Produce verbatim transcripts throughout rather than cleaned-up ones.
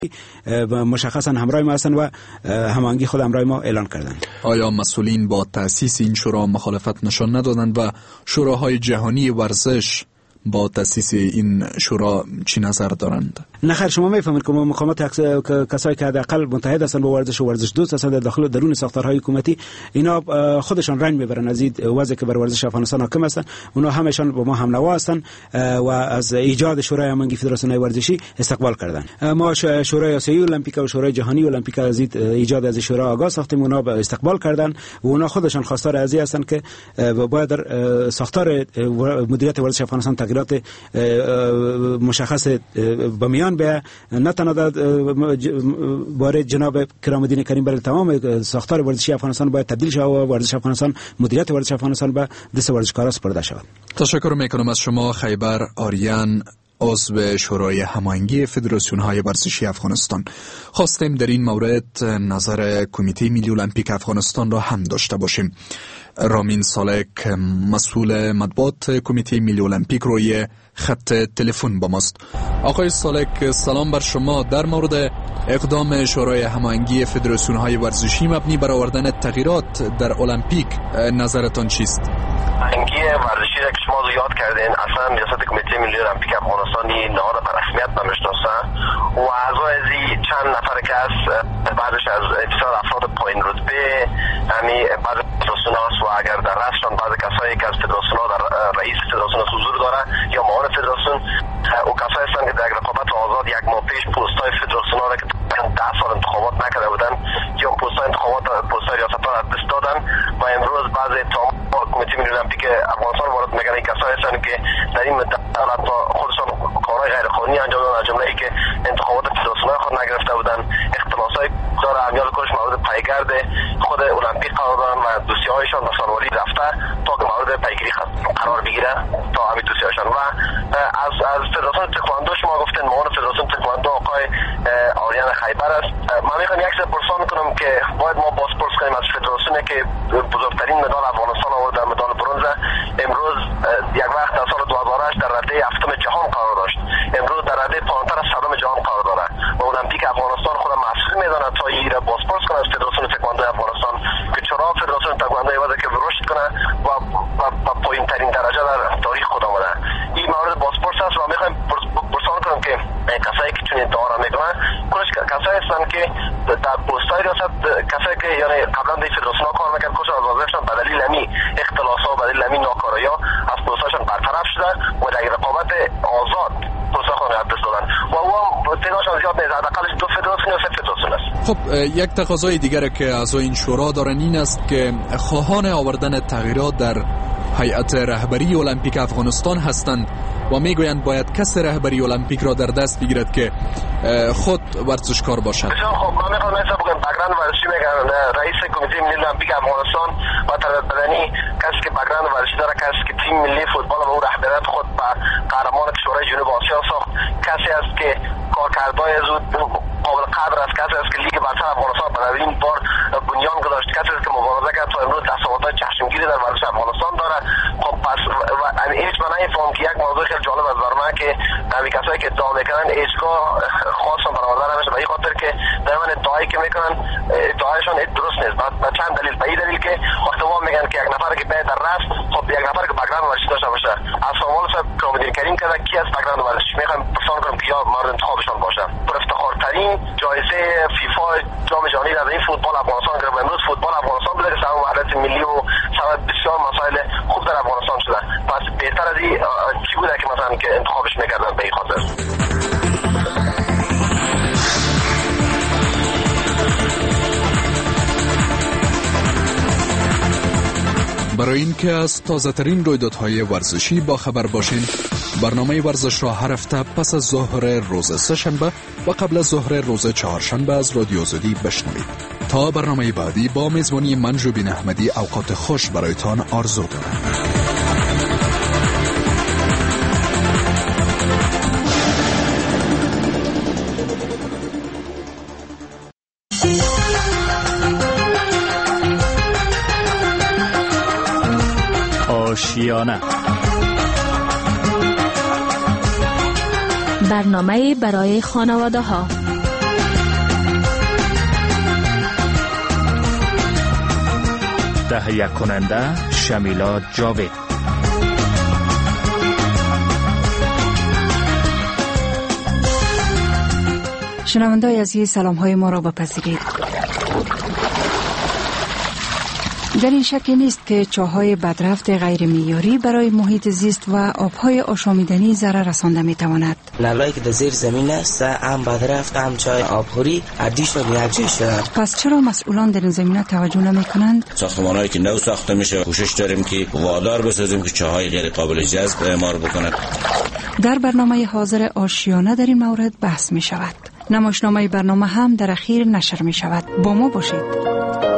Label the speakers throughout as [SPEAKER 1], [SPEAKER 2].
[SPEAKER 1] مشخصا همراه ما هستند و هماهنگی خود همراه ما اعلان کردند.
[SPEAKER 2] آیا مسئولین با تأسیس این شورا مخالفت نشان ندادند و شوراهای جهانی ورزش با تأسیس این شورا چی نظر دارند؟
[SPEAKER 1] نه خیر، شما میفهمید که مقامات کسایی که حداقل متحد هستند با ورزش و ورزش دوست هستند در داخل درون ساختارهای حکومتی، اینا خودشان رنج میبرن از این وضعی که بر ورزش افغانستان حاکم هستند. اونا همشان با ما هم نوا هستند و از ایجاد شورای هماهنگی فدراسیون ورزشی استقبال کردند. ما شورای آسیایی المپیک و شورای جهانی المپیک از ایجاد از شورا آگاه ساختیم، اونا استقبال کردند و اونا خودشان خواستار از این هستند که باید در ساختار مدیریت ورزش افغانستان تغییرات مشخص به میان به نه تنها باره جناب کرام‌الدین کریم برای تمام ساختار ورزشی افغانستان باید تبدیل شود و ورزش افغانستان مدیریت ورزش افغانستان به دست ورزشکاران سپرده شود.
[SPEAKER 2] تشکر میکنم از شما خیبر آریان، عضو شورای هماهنگی فدراسیون‌های ورزشی افغانستان. خواستیم در این مورد نظر کمیته ملی المپیک افغانستان را هم داشته باشیم. رامین سالک، مسئول مطبوعات کمیته ملی المپیک، روی خط تلفن با ماست. آقای سالک، سلام بر شما. در مورد اقدام شورای هماهنگی فدراسیون‌های ورزشی مبنی بر آوردن تغییرات در المپیک نظرتان چیست؟
[SPEAKER 3] هماهنگی ورزشی را که شما یاد کردین، اصلا ریاست کمیته ملی المپیک افغانستانی نهاد پر رسمیت نمیشناسه و اعضای از چند نفر که از بعدش از بسیار افراد پایین رتبه، یعنی بعض فدراسیون‌ها و اگر در رأسشان بعض کسایی که از فدراسیون‌ها در رئیس فدراسیون حضور داره یا معاون فدراسیون، او کسایی هستند که در رقابت آزاد یک ماه پیش پست‌های فدراسیون‌ها را که ده سال انتخابات نکرده بودن یا پست‌های انتخابات پست‌های ریاست‌ها را دست دادن و امروز بعض اتهامات کمیته ملی المپیک افغانستان وارد میکنن. این کسایی هستند که در این مدت خودشان کارهای غیر قانونی انجام دادن، از جمله ای که انتخابات فدراسیون‌ها خود نگرفته بودن، اختلاس‌های داره امیال کارش مورد پیگرد خود المپیک قرار دادن و دوسیه‌هایشان به سالواری رفته تا که مورد پیگیری قرار بگیره تا همین دوسیه‌هایشان. و از از فدراسیون تکواندو شما گفتین معاون فدراسیون تکواندو آقای آریان خیبر است. من میخوام یک سر پرسان کنم که باید ما بازپرس کنیم از فدراسیونی که بزرگترین مدال افغانستان آورد، در مدال برنز، امروز یک وقت در سال دو هزار و هشت در رده هفتم جهان قرار داشت، امروز در رده پایین‌تر از صدم جهان قرار داره و المپیک افغانستان خود مسئول میدونه تا این را بازپرس کنه از فدراسیون تکواندو افغانستان که چرا فدراسیون تکواندو واسه که رشد کنه و با پایین‌ترین درجه در تاریخ خود آمده. این مورد بازپرس است و میخوایم پرسان کنم که کسایی که چون ادعا را میکنن کلش کسایی هستند که در پست‌های ریاست، کسایی که یعنی قبلا در فدراسیون کار میکردن کلشون از وظیفه‌شان به دلیل همین اختلاس‌ها و به دلیل همین ناکاری‌ها از پست‌هاشون برطرف شدن و در رقابت آزاد پست‌هاشون را دست دادن و او هم تعدادشان زیاد نیست، حداقلش دو فدراسیون یا سه فدراسیون است.
[SPEAKER 2] خب یک تقاضای دیگر که اعضای این شورا دارن این است که خواهان آوردن تغییرات در هیئت رهبری المپیک افغانستان هستند و میگویند باید کس رهبری المپیک را در دست بگیرد که خود ورزشکار باشد.
[SPEAKER 3] بسیار خب، من میخوام مثلا بگم بگراند ورزشی میگن رئیس کمیته ملی المپیک افغانستان و تربیت بدنی کسی که بگراند ورزشی داره، کسی که تیم ملی فوتبال و او رهبریت خود به قهرمان شورای جنوب آسیا ساخت، کسی است که کارکردهای از قابل قدر است، کسی است که لیگ برتر افغانستان به نوین بار بنیان گذاشت، کسی است که مبارزه کرد تا امروز دستاوردهای چشمگیری در ورزش افغانستان داره. خب پس هیچ من نمیفهمم که یک موضوع خیلی جالب از برای من که همین کسایی که ادعا میکنن هیچگاه خاصشون برآورده نمیشه، به این خاطر که دائما ادعایی که میکنن ادعایشون درست نیست. به چند دلیل، به این دلیل که وقتی ما میگن که یک نفر که باید در رأس، خب یک نفر که بگراند ورزشی داشته باشه، از سوال صاحب کرام‌الدین کریم کرده کی از بگراند ورزشی میخوام پرسان کنم که یا مورد انتخابشان باشه. پر افتخارترین جایزه فیفا جام جهانی در این فوتبال افغانستان گرفت. امروز فوتبال افغانستان بوده که سبب وحدت ملی و سبب بسیار مسائل خوب در افغانستان شده. پس بهتر از این چی بوده که مثلا که انتخابش میکردن به این خاطر.
[SPEAKER 2] برای اینکه از تازه ترین رویدادهای ورزشی با خبر باشین، برنامه ورزش را هر هفته پس از ظهر روز سه‌شنبه و قبل از ظهر روز چهارشنبه از رادیو آزادی بشنوید. تا برنامه بعدی با میزبانی من جوبین احمدی اوقات خوش برایتان آرزو دارم.
[SPEAKER 4] آشیانه،
[SPEAKER 5] برنامه برای خانواده ها
[SPEAKER 4] تهیه کننده شمیلا جاوید.
[SPEAKER 5] شنونده‌های عزیز، سلام های ما را بپذیرید. در این شکی نیست که چاهای بدرفت غیر معیاری برای محیط زیست و آبهای آشامیدنی ضرر رسانده می تواند.
[SPEAKER 6] نلایی که در زیر زمین است، هم بدرفت هم چای آبخوری عدیشون یک جای شدن.
[SPEAKER 5] پس چرا مسئولان در این زمینه توجه نمی کنند؟
[SPEAKER 7] ساختمان‌هایی که نو ساخته میشه کوشش داریم که وادار بسازیم که چاهای غیر قابل جذب اعمار بکنند.
[SPEAKER 5] در برنامه حاضر آشیانه در این مورد بحث می شود. نمایشنامه برنامه هم در اخیر نشر می شود. با ما باشید.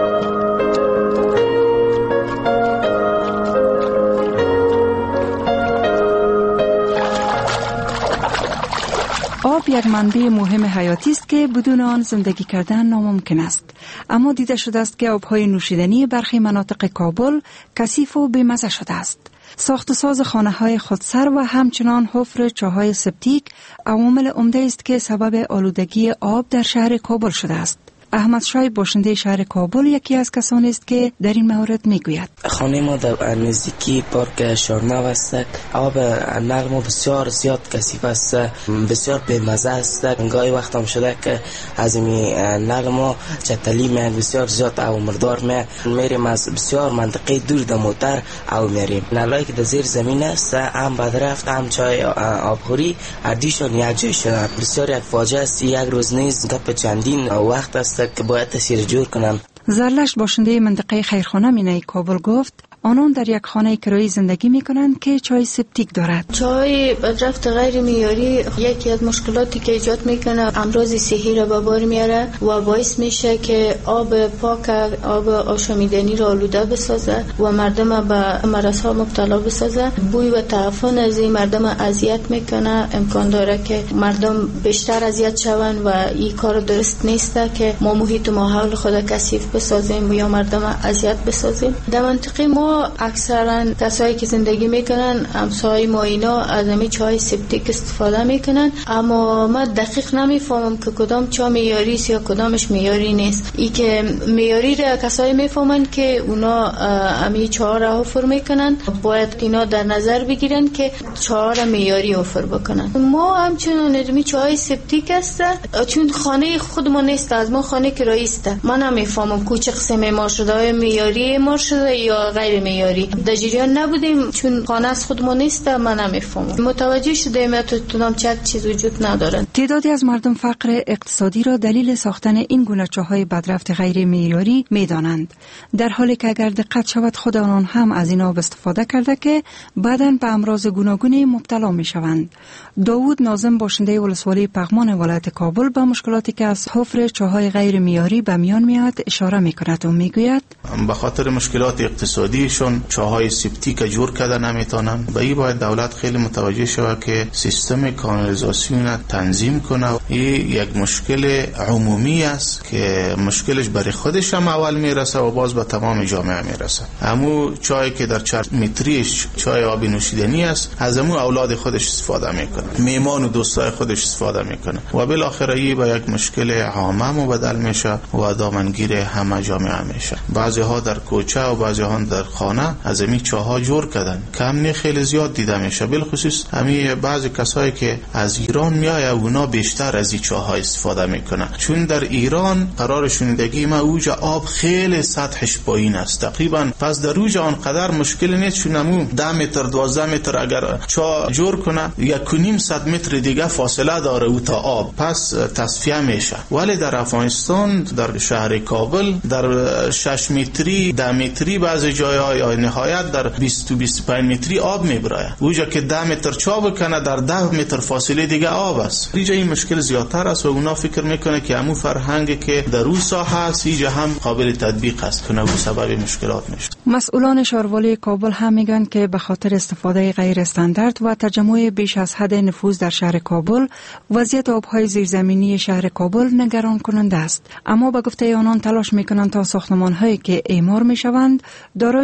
[SPEAKER 5] آب یک منبع مهم حیاتی است که بدون آن زندگی کردن ناممکن است. اما دیده شده است که آبهای نوشیدنی برخی مناطق کابل کثیف و بی‌مزه شده است. ساخت و ساز خانه‌های خودسر و همچنان حفر چاهای سپتیک عوامل عمده است که سبب آلودگی آب در شهر کابل شده است. احمد شای باشنده شهر کابل یکی از کسانی است که در این مورد میگوید.
[SPEAKER 6] خانه ما در نزدیکی پارک شارنو است. آب نل ما بسیار زیاد کثیف است، بسیار بی‌مزه است. گاهی وقت هم شده که از این نل ما چتلی میاد، بسیار زیاد آب مردار میاد. میریم از بسیار منطقه دور در موتر آب میاریم. نلایی که در زیر زمین است، هم بدرفت هم چای آبخوری عدیشون یک جای شدن. بسیار یک فاجعه است. یک روز نیز گپ چندین وقت است که باید تصویر جور کنم.
[SPEAKER 5] زرلشت باشنده منطقه خیرخانه مینای کابل گفت آنان در یک خانه کرایی زندگی می کنند که چای سپتیک دارد.
[SPEAKER 8] چای بدرفت غیر معیاری یکی از مشکلاتی که ایجاد میکنه امراض صحی را به بار میاره و باعث میشه که آب پاک، آب آشامیدنی را آلوده بسازه و مردم به مرض‌ها مبتلا بسازه. بوی و تعفن از این مردم اذیت میکنه. امکان داره که مردم بیشتر اذیت شوند و این کار درست نیست که ما محیط و ماحول خود کثیف بسازیم یا مردم اذیت بسازیم. در منطقه ما اکثرا کسایی که زندگی میکنن همسایه ما اینا از همین چای سپتیک استفاده میکنن، اما من دقیق نمیفهمم که کدام چای معیاری است یا کدامش معیاری نیست. ای که معیاری را کسایی میفهمن که اونا همین چای را حفر میکنن، باید اینا در نظر بگیرن که چای را معیاری حفر بکنن. ما همچنان ادمی چای سپتیک است چون خانه خود ما نیست، از ما خانه کرایی است. من نمیفهمم کو چه قسم معمار شده، معیاری معمار شده یا غیر معیاری. در جریان نبودیم چون خانه از خود ما نیست. من نمیفهمم. متوجه شدیم تو تونم چه چیز وجود ندارن.
[SPEAKER 5] تعدادی از مردم فقر اقتصادی را دلیل ساختن این گونه چاهای بدرفت غیر معیاری میدانند، در حالی که اگر دقت شود خود آنان هم از این آب استفاده کرده که بعداً به امراض گوناگونی مبتلا میشوند. داوود ناظم باشنده ولسوالی پغمان ولایت کابل به مشکلاتی که از حفر چاهای غیر معیاری به میان میاد اشاره میکند و میگوید
[SPEAKER 9] به خاطر مشکلات اقتصادیشون چاهای سپتیک جور کرده نمیتونن. به این باید دولت خیلی متوجه شود که سیستم کانالیزاسیون تنظیم کنه. این یک مشکل عمومی است که مشکلش برای خودش هم اول میرسه و باز به تمام جامعه میرسه. همو چای که در چند متریش چای آب نوشیدنی است، از همو اولاد خودش استفاده میکنه، میمان و دوستای خودش استفاده میکنه و بالاخره این به یک مشکل عامه مبدل میشه و دامنگیر همه جامعه میشه. بعضی ها در کوچه و بعضی ها در خانه از همین چاها جور کردن. کم نه خیلی زیاد دیده میشه. بالخصوص همین بعضی کسایی که از ایران میایه اونا بیشتر از این چاها استفاده میکنن، چون در ایران قرار شنیدگی ما اوج آب خیلی سطحش پایین است تقریبا. پس در اوج آنقدر مشکل نیست، چون همون ده متر دوازده متر اگر چا جور کنه یک و نیم صد متر دیگه فاصله داره او تا آب، پس تصفیه میشه. ولی در افغانستان در شهر کابل در شش متری ده متری بعضی جای‌ها نهایت در بیست تا بیست و پنج متری آب میبره. اونجا که ده متر چا بکنه در ده متر فاصله دیگه آب است. اینجا این مشکل زیادتر است و اونا فکر میکنه که همون فرهنگی که در اون ساحه است اینجا هم قابل تطبیق است که نبود سبب مشکلات میشه.
[SPEAKER 5] مسئولان شهروالی کابل هم میگن که به خاطر استفاده غیر استاندارد و تجمع بیش از حد نفوذ در شهر کابل وضعیت آبهای زیرزمینی شهر کابل نگران کننده است. اما با گفته آنان تلاش میکنند تا ساختمان‌هایی که اعمار میشوند دارای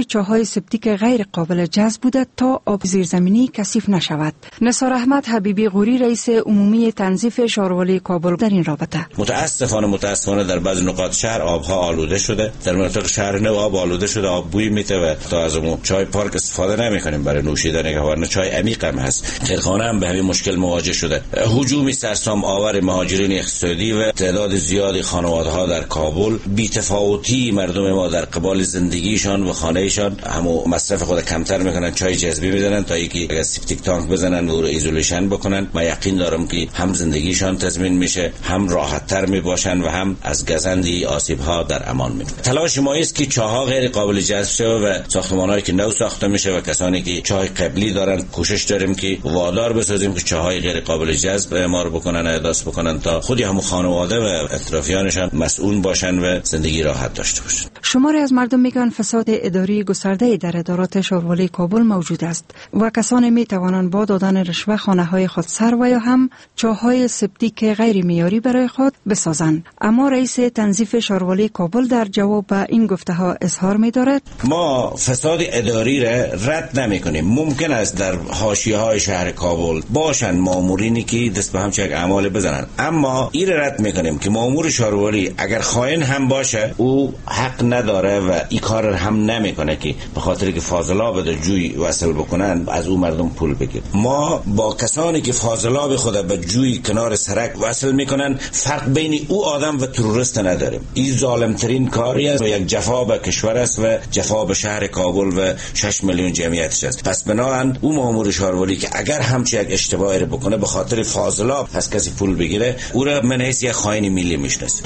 [SPEAKER 5] چاهای سپتیک غیر قابل جذب بوده تا آب زیرزمینی کثیف نشود. نثار احمد حبیبی غوری رئیس عمومی تنظیف شهروالی کابل در این رابطه:
[SPEAKER 7] متاسفانه متاسفانه در بعض نقاط شهر آبها آلوده شده، در مناطق شهر نو آب آلوده شده، آب بوی میده و تا از اون چای پارک استفاده نمیکنیم برای نوشیدن، که ورنه چای عمیق هم هست. خیرخانه هم به همین مشکل مواجه شده. هجوم سرسام آور مهاجرین اقتصادی و تعداد زیادی خانواده‌ها در کابل، بی‌تفاوتی مردم ما در قبال زندگیشان و خانه‌شان همو مصرف خود کمتر میکنن، چای جذبی میزنن تا اینکه اگر سیپتیک تانک بزنن و رو ایزولیشن بکنن. من یقین دارم که هم زندگیشان تضمین میشه، هم راحت‌تر میباشن و هم از گزندی آسیب‌ها در امان میمونن. تلاش ما است که چاها غیر قابل جذب شه و ساختمان‌هایی که نو ساخته میشه و کسانی که چای قبلی دارن کوشش داریم که وادار بسازیم که چاهای غیر قابل جذب اعمار بکنن، احداث بکنن تا خودی هم خانواده و اطرافیانشان مسئول باشن و زندگی راحت داشته باشن.
[SPEAKER 5] شماری از مردم میگن فساد اداری گسترده در ادارات شهروالی کابل موجود است و کسانی می توانند با دادن رشوه خانه‌های خود سر و یا هم چاهای سپتیک غیر معیاری برای خود بسازند. اما رئیس تنظیف شهروالی کابل در جواب به این گفته ها اظهار می دارد:
[SPEAKER 7] ما فساد اداری را رد نمی کنیم. ممکن است در حاشیه های شهر کابل باشن مامورینی که دست به هم چک اعمال بزنن، اما این رد می کنیم که مامور شهروالی اگر خائن هم باشه او حق نداره و این کار هم نمیکنه که به خاطر که فاضلاب در جوی وصل بکنن از او مردم پول بگیر. ما با کسانی که فاضلاب خود به جوی کنار سرک وصل میکنن فرق بین او آدم و تروریست نداریم. این ظالمترین کاری است و یک جفا به کشور است و جفا به شهر کابل و شش میلیون جمعیتش است. پس بنابراین او مامور شهروالی که اگر همچی یک اشتباهی رو بکنه به خاطر فاضلاب از کسی پول بگیره، او را من حیث یک خائن ملی میشناسم.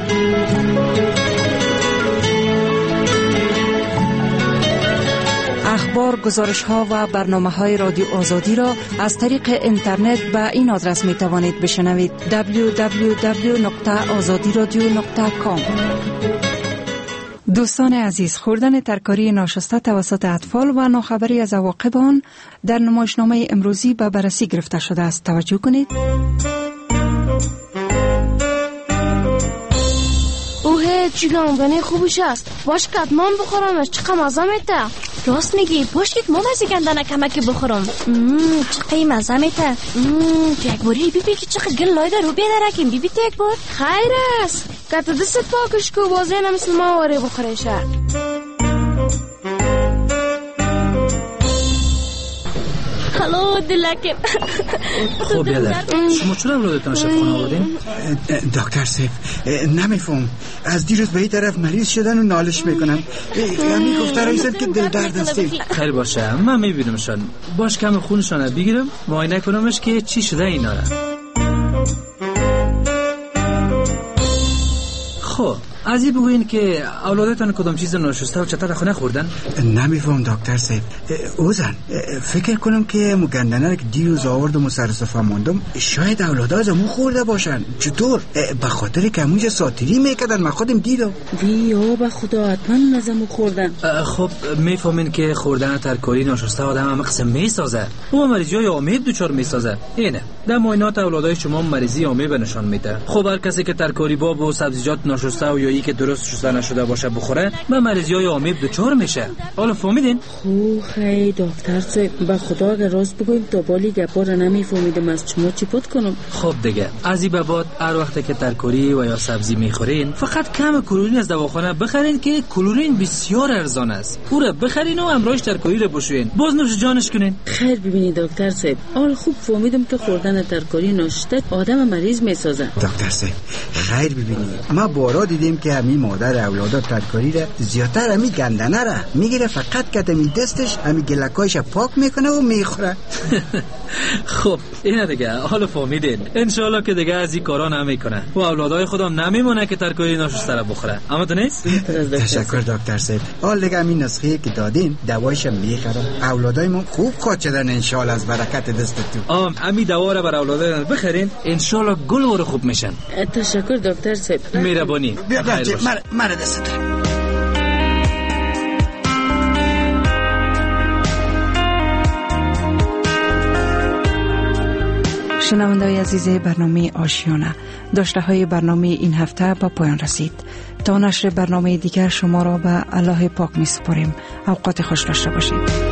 [SPEAKER 5] اخبار، گزارش ها و برنامه های رادیو آزادی را از طریق اینترنت به این آدرس می توانید بشنوید: دبلیو دبلیو دبلیو دات آزادی رادیو دات کام. دوستان عزیز، خوردن ترکاری ناشسته توسط اطفال و ناخبری از عواقب آن در نمایشنامه امروزی به بررسی گرفته شده است. توجه کنید.
[SPEAKER 10] اوه چی گندنه خوبش است. باش که من بخورمش چقدر مزه میده.
[SPEAKER 11] راست میگی، باش که ما مزه گندنه کمکی بخورم. چقدر مزه میده. تو یک باری بیبی که چقدر گل لایده رو بیدره کن. بیبی تو یک بار
[SPEAKER 10] خیر است که تو دست پاکش که بازه نمثل ما واره بخورشه.
[SPEAKER 11] هلو دلکم.
[SPEAKER 12] خب بیادر، شما چرا اولادتان شفخانه آوردین؟
[SPEAKER 13] دکتر سیف نمیفهم، از دیروز به این طرف مریض شدن و نالش میکنن. همین گفته رئیست که دل درد هستیم.
[SPEAKER 12] خیر باشه، من میبینمشان. باش کم خونشان بگیرم معاینه کنمش که چی شده اینا را. خب از این بگوین که اولادتان کدام چیز ناشسته و چطور خونه خوردن؟
[SPEAKER 13] نمیفهم دکتر صاحب. اوزن فکر کنم که مگندنه رو که دیروز آوردم و سر صفحه ماندم شاید اولادا از امون خورده باشن. چطور؟ به خاطر که امونجا ساتیری میکردن، من خودم دیدم.
[SPEAKER 14] وی به خدا حتما از امون خوردن.
[SPEAKER 12] خب میفهمین که خوردن ترکاری ناشسته آدم هم قسم میسازه و مریضی های آمیب دوچار میسازه. اینه در معاینات اولادای شما مریضی آمیب نشان میده. خب هر کسی که ترکاری باب و سبزیجات ناشسته و یا که درست شسته نشده باشه بخوره به مریضی های آمیب دچار میشه. حالا فهمیدین؟
[SPEAKER 14] خو خیلی دکتر صاحب به خدا اگر راست بگویم تا بالی گپا را نمیفهمیدم از شما چی پد کنم.
[SPEAKER 12] خب دیگه از این به بعد هر وقت که ترکاری و یا سبزی میخورین فقط کم کلورین از دواخانه بخرین که کلورین بسیار ارزان است. پورا بخرین و همراهش ترکاری رو بشوین، باز نوش جانش کنین.
[SPEAKER 14] خیر ببینید دکتر صاحب، حالا خوب فهمیدم که خوردن ترکاری ناشسته آدم مریض میسازه.
[SPEAKER 13] دکتر صاحب خیر ببینید، ما بارا دیدیم که همین مادر اولادا ترکاری را زیادتر همین گندنه را میگیره، فقط که همین دستش همین گلکایش پاک میکنه و میخوره.
[SPEAKER 12] خب اینه دیگه، حالا فهمیدین. انشالله که دیگه از این کارا نمیکنه و اولادای خودم نمیمونه که ترکاری ناشسته را بخوره. اما تو نیست؟
[SPEAKER 13] تشکر دکتر صاحب. حال دیگه همین نسخه که دادین دوایش میخرم. اولادای ما خوب خود شدن انشالله از برکت دست تو.
[SPEAKER 12] آم همین دوا را برای اولادای بخرین انشالله گل و خوب میشن.
[SPEAKER 14] تشکر دکتر صاحب.
[SPEAKER 12] مهربانی.
[SPEAKER 13] مر مر دست.
[SPEAKER 5] شنونده‌های عزیز برنامه آشیانه، داشته های برنامه این هفته با پایان رسید. تا نشر برنامه دیگر شما را به الله پاک می سپاریم. اوقات خوش داشته باشید.